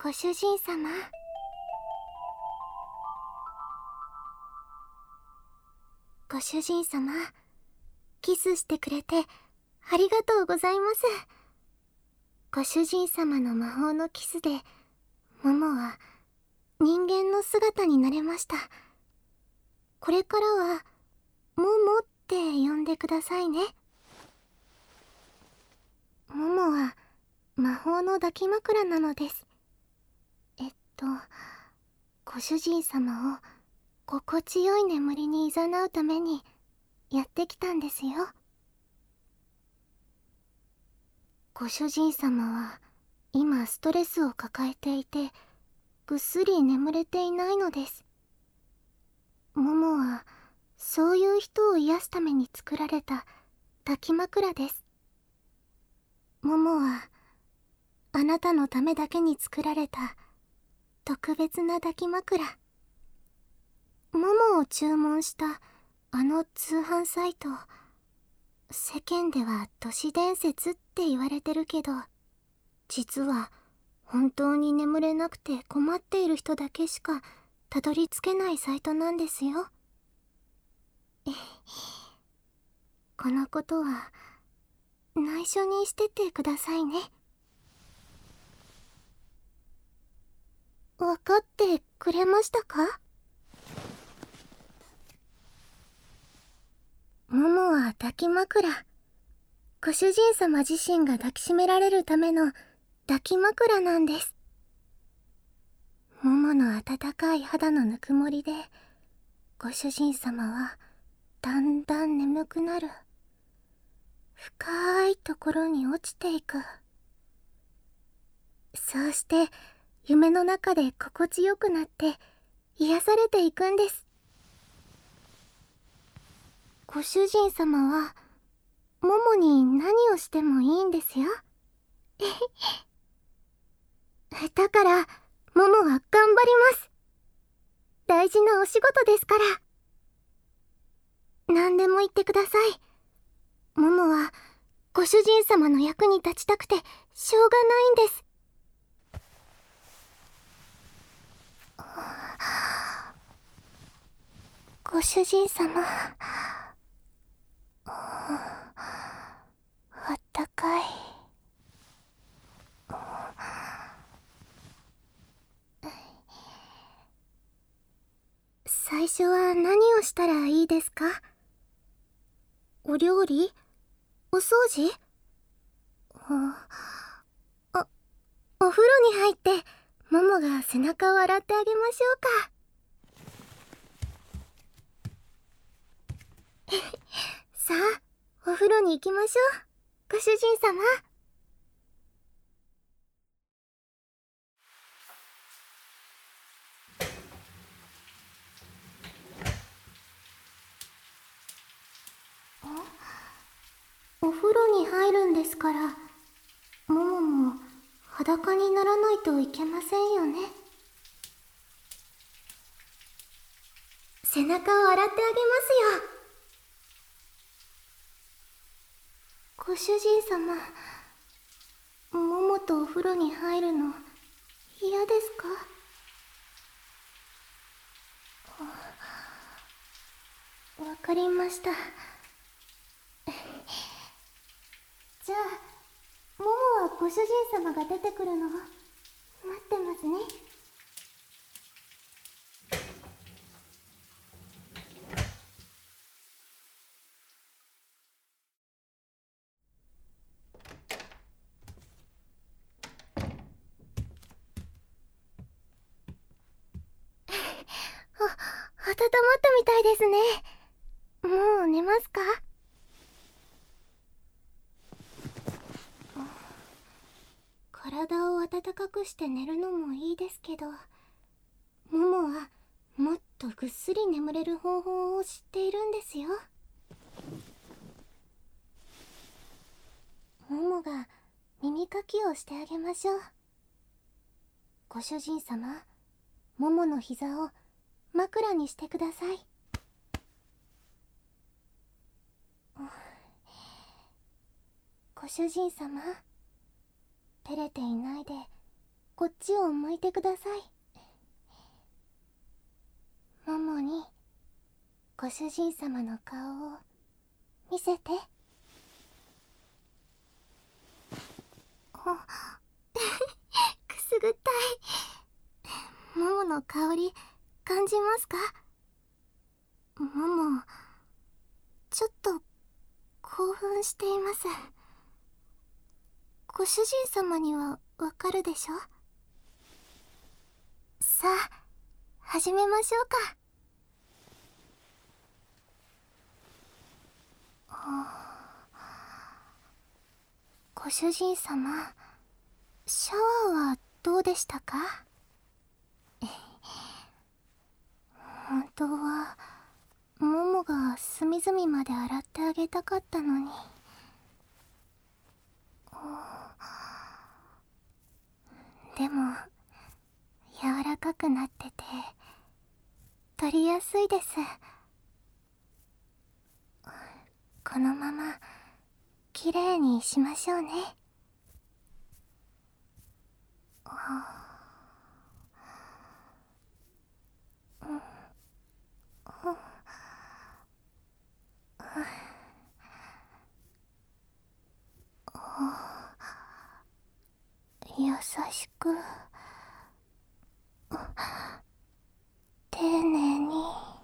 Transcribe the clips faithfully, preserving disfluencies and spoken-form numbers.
ご主人様。ご主人様、キスしてくれてありがとうございます。ご主人様の魔法のキスで、モモは人間の姿になれました。これからは、モモって呼んでくださいね。モモは魔法の抱き枕なのです。えっと、ご主人様を心地よい眠りに誘うためにやってきたんですよ。ご主人様は今ストレスを抱えていて、ぐっすり眠れていないのです。モモはそういう人を癒すために作られた抱き枕です。モモはあなたのためだけに作られた特別な抱き枕。モモを注文したあの通販サイト、世間では都市伝説って言われてるけど、実は本当に眠れなくて困っている人だけしかたどり着けないサイトなんですよ。このことは内緒にしててくださいね。分かってくれましたか？モモは抱き枕。ご主人様自身が抱きしめられるための抱き枕なんです。モモの温かい肌のぬくもりで、ご主人様はだんだん眠くなる。深いところに落ちていく。そうして夢の中で心地よくなって癒されていくんです。ご主人様はモモに何をしてもいいんですよ。だからモモは頑張ります。大事なお仕事ですから。何でも言ってください。モモはご主人様の役に立ちたくてしょうがないんです。ご主人様、あったかい。最初は何をしたらいいですか？お料理？お掃除？あ、あ、お風呂に入ってモモが背中を洗ってあげましょうか。さあ、お風呂に行きましょう、ご主人様。お風呂に入るんですから、モモも裸にならないといけませんよね。背中を洗ってあげますよ。ご主人様、モモとお風呂に入るの嫌ですか？わかりました。じゃあ、モモはご主人様が出てくるのを待ってますね。あ、温まったみたいですね。もう寝ますか？体を温かくして寝るのもいいですけど、モモはもっとぐっすり眠れる方法を知っているんですよ。モモが耳かきをしてあげましょう。ご主人様、モモの膝を枕にしてください。ご主人様、照れていないでこっちを向いてください。ももにご主人様の顔を見せて。くすぐったい。ももの香り感じますか？ももちょっと興奮しています。ご主人様にはわかるでしょ？さあ始めましょうか。ご主人様、シャワーはどうでしたか？本当はももが隅々まで洗ってあげたかったのに。でも柔らかくなってて取りやすいです。このままきれいにしましょうね。優しく丁寧に。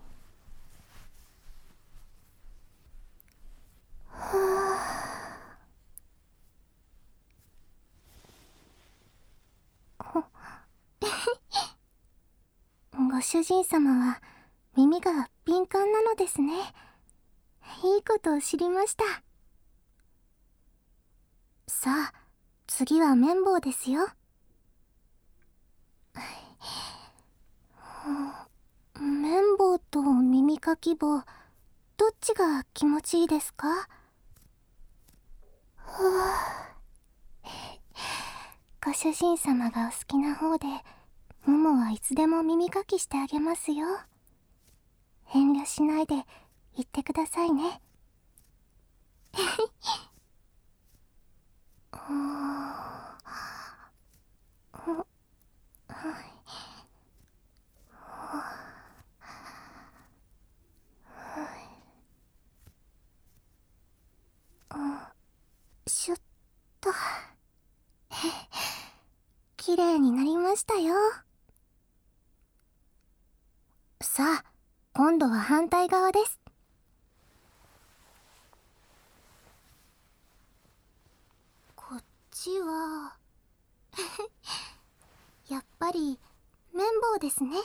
ご主人様は耳が敏感なのですね。いいことを知りました。さあ次は綿棒ですよ。綿棒と耳かき棒、どっちが気持ちいいですか？ふぅ。ご主人様がお好きな方で、ももはいつでも耳かきしてあげますよ。遠慮しないで言ってくださいね。シュッときれいになりましたよ。さあ今度は反対側です。こっちはやっぱり綿棒ですね。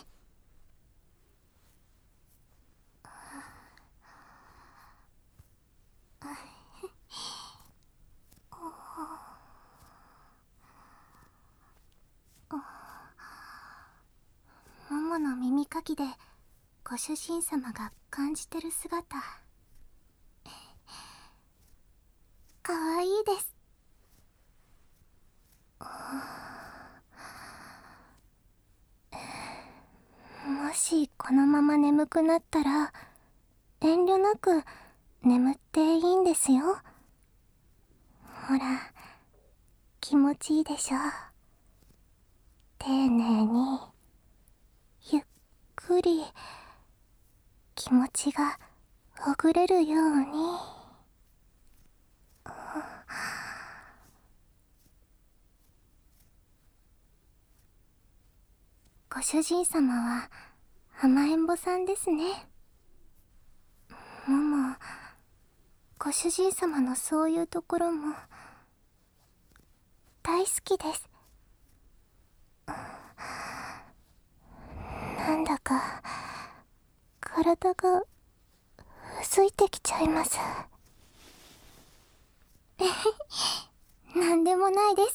ももの耳かきでご主人様が感じてる姿、かわいいです。もしこのまま眠くなったら遠慮なく眠っていいんですよ。ほら気持ちいいでしょ。丁寧にゆっくり気持ちがほぐれるように。ご主人様は甘えん坊さんですね。もも、ご主人様のそういうところも大好きです。なんだか体がうずいてきちゃいます。なんでもないです。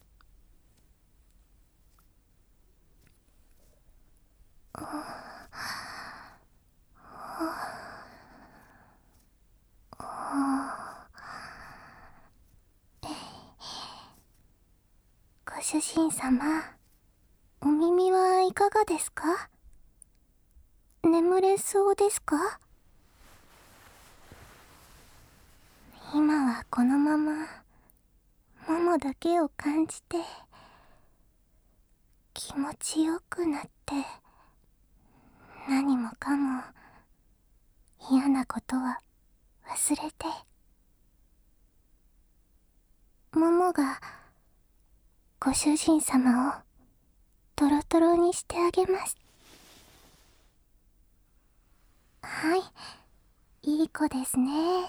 ご主人様、お耳はいかがですか？眠れそうですか？今はこのままももだけを感じて気持ちよくなって、何もかも嫌なことは忘れて、モモがご主人様をトロトロにしてあげます。はい、いい子ですね。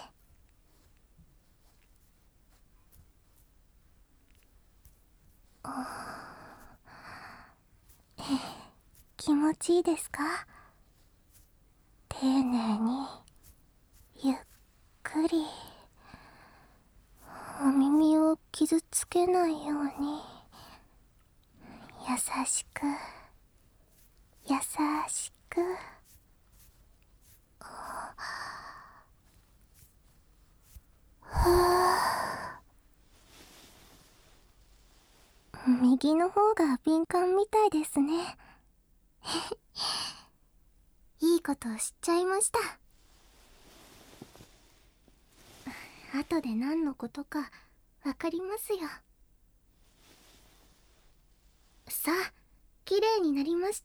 気持ちいいですか？丁寧にゆっくり、お耳を傷つけないように優しく優しく。右の方が敏感みたいですね。いいことを知っちゃいました。後で何のことかわかりますよ。さあ、綺麗になりました。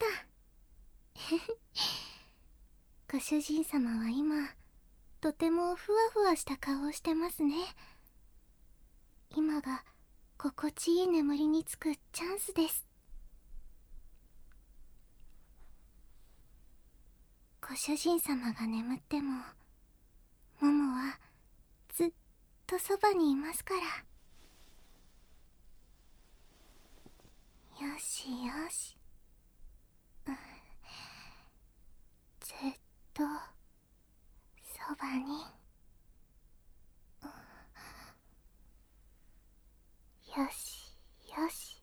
ご主人様は今とてもふわふわした顔をしてますね。今が心地いい眠りにつくチャンスです。ご主人様が眠ってもモモはずっとそばにいますから。よしよし、うん、ずっとそばに、うん、よしよし。